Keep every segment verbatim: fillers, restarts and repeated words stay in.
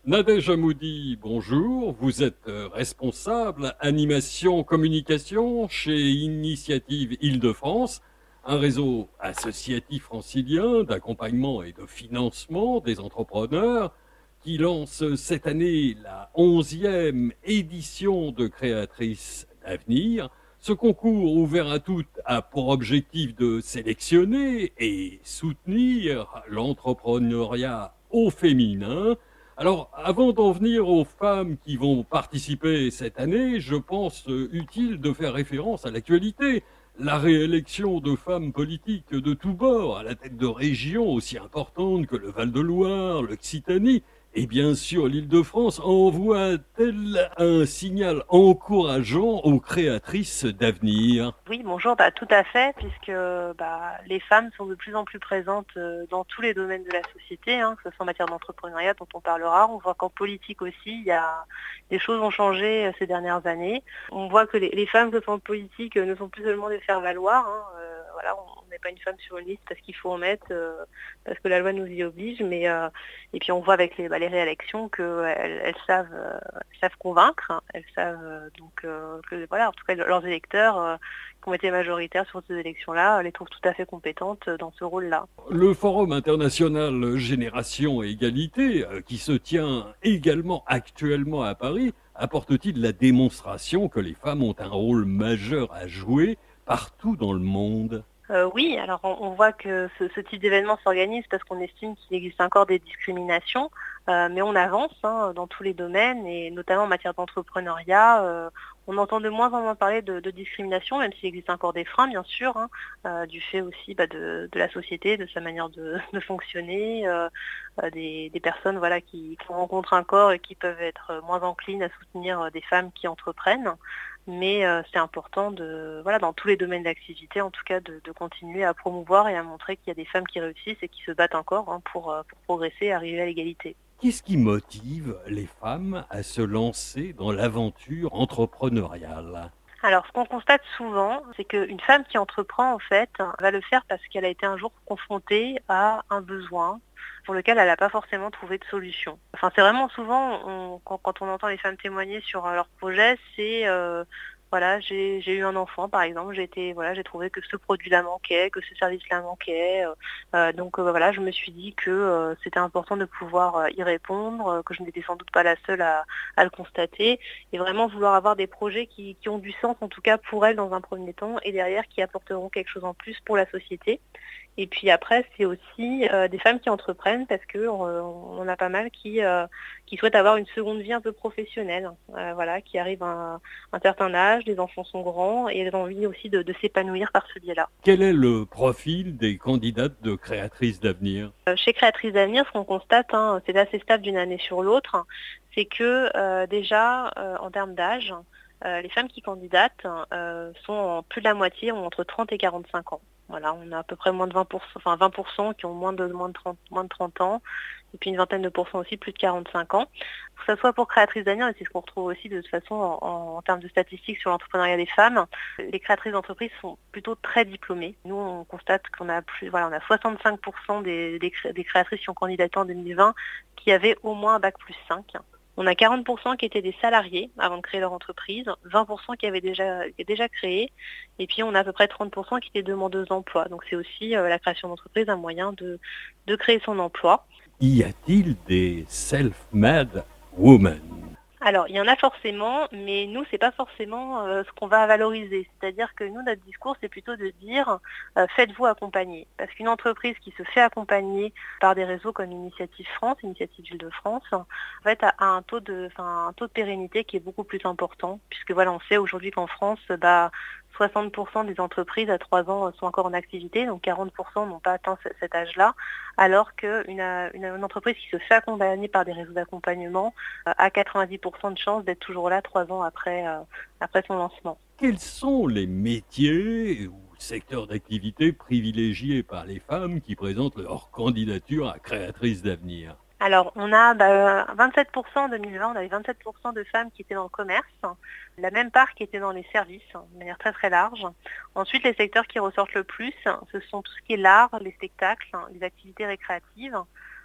Nadège Hamoudi, bonjour. Vous êtes euh, responsable animation communication chez Initiative Île-de-France, un réseau associatif francilien d'accompagnement et de financement des entrepreneurs qui lance cette année la onzième édition de Créatrices d'avenir. Ce concours ouvert à toutes a pour objectif de sélectionner et soutenir l'entrepreneuriat au féminin. Alors, avant d'en venir aux femmes qui vont participer cette année, je pense euh, utile de faire référence à l'actualité. La réélection de femmes politiques de tous bords, à la tête de régions aussi importantes que le Val-de-Loire, l'Occitanie, et bien sûr l'Île-de-France, envoie-t-elle un signal encourageant aux créatrices d'avenir? Oui, bonjour, bah, tout à fait, puisque bah, les femmes sont de plus en plus présentes euh, dans tous les domaines de la société, hein, que ce soit en matière d'entrepreneuriat dont on parlera. On voit qu'en politique aussi, il y a des choses ont changé euh, ces dernières années. On voit que les, les femmes que sont en politique euh, ne sont plus seulement des faire-valoir. Hein, euh, voilà, on n'est pas une femme sur une liste parce qu'il faut en mettre, euh, parce que la loi nous y oblige. Mais euh, et puis on voit avec les, bah, les réélections qu'elles elles savent, euh, elles savent convaincre, hein, elles savent euh, donc euh, que voilà, en tout cas leurs électeurs. Euh, qui ont été majoritaires sur ces élections-là, les trouve tout à fait compétentes dans ce rôle-là. Le Forum international Génération et Égalité, euh, qui se tient également actuellement à Paris, apporte-t-il la démonstration que les femmes ont un rôle majeur à jouer partout dans le monde? Euh, oui, alors on, on voit que ce, ce type d'événement s'organise parce qu'on estime qu'il existe encore des discriminations, euh, mais on avance hein, dans tous les domaines et notamment en matière d'entrepreneuriat. Euh, on entend de moins en moins parler de, de discrimination, même s'il existe encore des freins, bien sûr, hein, euh, du fait aussi bah, de, de la société, de sa manière de, de fonctionner, euh, euh, des, des personnes voilà, qui, qui rencontrent un corps et qui peuvent être moins enclines à soutenir euh, des femmes qui entreprennent. Mais euh, c'est important de, voilà, dans tous les domaines d'activité, en tout cas, de, de continuer à promouvoir et à montrer qu'il y a des femmes qui réussissent et qui se battent encore hein, pour, euh, pour progresser et arriver à l'égalité. Qu'est-ce qui motive les femmes à se lancer dans l'aventure entrepreneuriale? Alors, ce qu'on constate souvent, c'est qu'une femme qui entreprend, en fait, va le faire parce qu'elle a été un jour confrontée à un besoin pour lequel elle n'a pas forcément trouvé de solution. Enfin, c'est vraiment souvent, on, quand, quand on entend les femmes témoigner sur euh, leur projet, c'est euh, voilà, j'ai j'ai eu un enfant, par exemple, j'ai été, voilà, j'ai trouvé que ce produit-là manquait, que ce service-là manquait. Euh, euh, donc euh, voilà, je me suis dit que euh, c'était important de pouvoir euh, y répondre, euh, que je n'étais sans doute pas la seule à, à le constater, et vraiment vouloir avoir des projets qui, qui ont du sens, en tout cas pour elle dans un premier temps, et derrière qui apporteront quelque chose en plus pour la société. Et puis après, c'est aussi euh, des femmes qui entreprennent parce que euh, on a pas mal qui, euh, qui souhaitent avoir une seconde vie un peu professionnelle, euh, voilà, qui arrivent à un, un certain âge, les enfants sont grands et elles ont envie aussi de, de s'épanouir par ce biais-là. Quel est le profil des candidates de créatrices d'avenir? Euh, chez Créatrices d'avenir, ce qu'on constate, hein, c'est assez stable d'une année sur l'autre, c'est que euh, déjà euh, en termes d'âge, euh, les femmes qui candidatent euh, sont en plus de la moitié, ont entre trente et quarante-cinq ans. Voilà, on a à peu près moins de vingt pour cent, enfin vingt pour cent qui ont moins de, moins de trente, moins de trente ans, et puis une vingtaine de pourcents aussi plus de quarante-cinq ans. Que ce soit pour Créatrices d'avenir, et c'est ce qu'on retrouve aussi de toute façon en, en termes de statistiques sur l'entrepreneuriat des femmes, les créatrices d'entreprises sont plutôt très diplômées. Nous, on constate qu'on a plus, voilà, on a soixante-cinq pour cent des, des, des créatrices qui ont candidaté en deux mille vingt qui avaient au moins un bac plus cinq. On a quarante pour cent qui étaient des salariés avant de créer leur entreprise, vingt pour cent qui avaient déjà, qui avaient déjà créé, et puis on a à peu près trente pour cent qui étaient demandeuses d'emploi. Donc c'est aussi euh, la création d'entreprise un moyen de, de créer son emploi. Y a-t-il des self-made women? Alors, il y en a forcément, mais nous, c'est pas forcément euh, ce qu'on va valoriser. C'est-à-dire que nous, notre discours, c'est plutôt de dire euh, faites-vous accompagner. Parce qu'une entreprise qui se fait accompagner par des réseaux comme Initiative France, Initiative Île-de-France, en fait, a, a un taux de, enfin, un taux de pérennité qui est beaucoup plus important. Puisque voilà, on sait aujourd'hui qu'en France, bah, soixante pour cent des entreprises à trois ans sont encore en activité, donc quarante pour cent n'ont pas atteint cet âge-là, alors qu'une une, une entreprise qui se fait accompagner par des réseaux d'accompagnement euh, a quatre-vingt-dix pour cent de chances d'être toujours là trois ans après, euh, après son lancement. Quels sont les métiers ou secteurs d'activité privilégiés par les femmes qui présentent leur candidature à créatrices d'avenir? Alors, on a bah, vingt-sept pour cent en deux mille vingt, on avait vingt-sept pour cent de femmes qui étaient dans le commerce, la même part qui était dans les services, de manière très très large. Ensuite, les secteurs qui ressortent le plus, ce sont tout ce qui est l'art, les spectacles, les activités récréatives.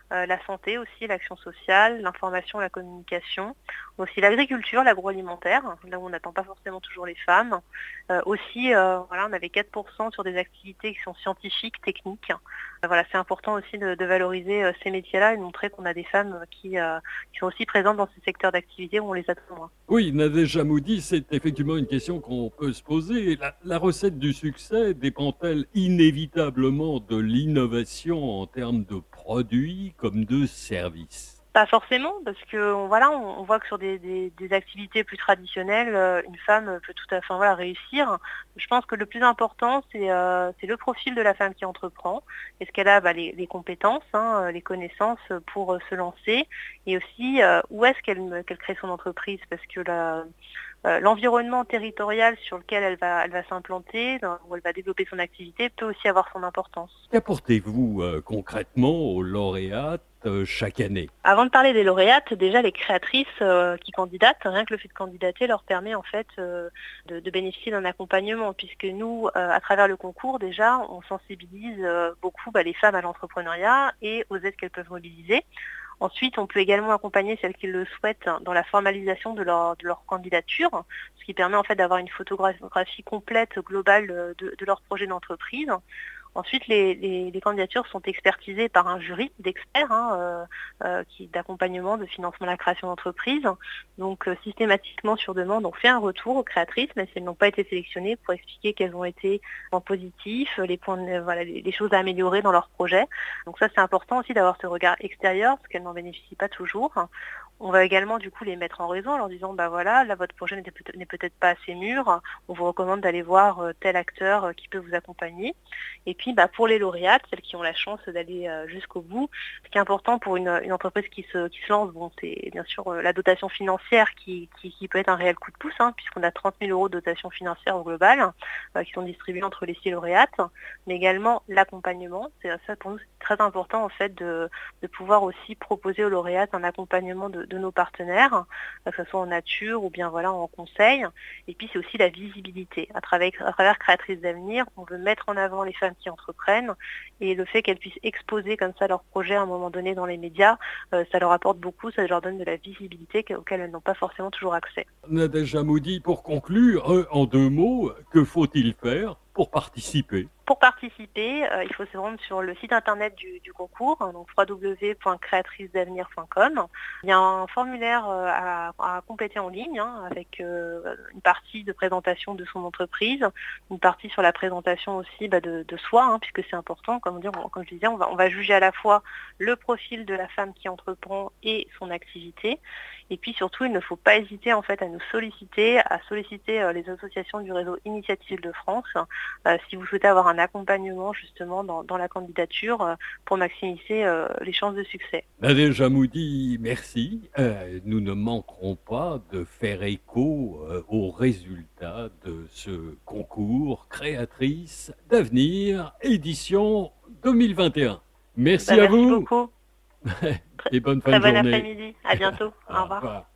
euh, la santé aussi, l'action sociale, l'information, la communication, aussi l'agriculture, l'agroalimentaire, là où on n'attend pas forcément toujours les femmes. Euh, aussi, euh, voilà, on avait quatre pour cent sur des activités qui sont scientifiques, techniques. Euh, voilà, c'est important aussi de, de valoriser euh, ces métiers-là et de montrer qu'on a des femmes qui, euh, qui sont aussi présentes dans ces secteurs d'activité où on les attend moins. Oui, Nadège Moudi, c'est effectivement une question qu'on peut se poser. La, la recette du succès dépend-elle inévitablement de l'innovation en termes de produits comme de services? Pas forcément, parce que on, voilà, on, on voit que sur des, des, des activités plus traditionnelles, euh, une femme peut tout à fait voilà, réussir. Je pense que le plus important, c'est euh, c'est le profil de la femme qui entreprend. Est-ce qu'elle a bah, les, les compétences, hein, les connaissances pour euh, se lancer, et aussi euh, où est-ce qu'elle qu'elle crée son entreprise, parce que la Euh, l'environnement territorial sur lequel elle va, elle va s'implanter, dans- où elle va développer son activité, peut aussi avoir son importance. Qu'apportez-vous euh, concrètement aux lauréates euh, chaque année? Avant de parler des lauréates, déjà les créatrices euh, qui candidatent, rien que le fait de candidater leur permet en fait euh, de, de bénéficier d'un accompagnement, puisque nous, euh, à travers le concours, déjà, on sensibilise euh, beaucoup bah, les femmes à l'entrepreneuriat et aux aides qu'elles peuvent mobiliser. Ensuite, on peut également accompagner celles qui le souhaitent dans la formalisation de leur, de leur candidature, ce qui permet en fait d'avoir une photographie complète, globale de, de leur projet d'entreprise. Ensuite, les, les, les candidatures sont expertisées par un jury d'experts hein, euh, euh, qui- d'accompagnement, de financement de la création d'entreprise. Donc, euh, systématiquement, sur demande, on fait un retour aux créatrices, même si elles n'ont pas été sélectionnées, pour expliquer quels ont été les points positifs, les, points de- voilà, les, les choses à améliorer dans leur projet. Donc ça, c'est important aussi d'avoir ce regard extérieur, parce qu'elles n'en bénéficient pas toujours. On va également du coup les mettre en raison en leur disant bah voilà, là votre projet n'est peut-être n'est peut-être pas assez mûr, on vous recommande d'aller voir euh, tel acteur euh, qui peut vous accompagner. Et puis bah, pour les lauréates, celles qui ont la chance d'aller euh, jusqu'au bout, ce qui est important pour une, une entreprise qui se, qui se lance, bon, c'est bien sûr euh, la dotation financière qui, qui, qui peut être un réel coup de pouce, hein, puisqu'on a trente mille euros de dotation financière au global, euh, qui sont distribués entre les six lauréates, mais également l'accompagnement. C'est ça pour nous c'est très important en fait de, de pouvoir aussi proposer aux lauréates un accompagnement de, de nos partenaires, que ce soit en nature ou bien voilà en conseil. Et puis c'est aussi la visibilité. À travers, à travers Créatrices d'avenir, on veut mettre en avant les femmes qui entreprennent et le fait qu'elles puissent exposer comme ça leurs projets à un moment donné dans les médias, euh, ça leur apporte beaucoup, ça leur donne de la visibilité auquel elles n'ont pas forcément toujours accès. Nadège Moudi, pour conclure, euh, en deux mots, que faut-il faire pour participer? Pour participer, euh, il faut se rendre sur le site internet du, du concours, hein, donc w w w point créatrices d'avenir point com. Il y a un formulaire euh, à, à compléter en ligne hein, avec euh, une partie de présentation de son entreprise, une partie sur la présentation aussi bah, de, de soi, hein, puisque c'est important, comme, dire, on, comme je disais, on va, on va juger à la fois le profil de la femme qui entreprend et son activité. Et puis surtout, il ne faut pas hésiter en fait à nous solliciter, à solliciter euh, les associations du réseau Initiative de France, euh, si vous souhaitez avoir un accompagnement justement dans, dans la candidature euh, pour maximiser euh, les chances de succès. Nadège Moudi, merci. Euh, nous ne manquerons pas de faire écho euh, aux résultats de ce concours Créatrices d'avenir, édition deux mille vingt et un. Merci Bah, à merci vous beaucoup. et bonne fin Très de bon journée. après-midi. À bientôt. Au Au revoir. revoir.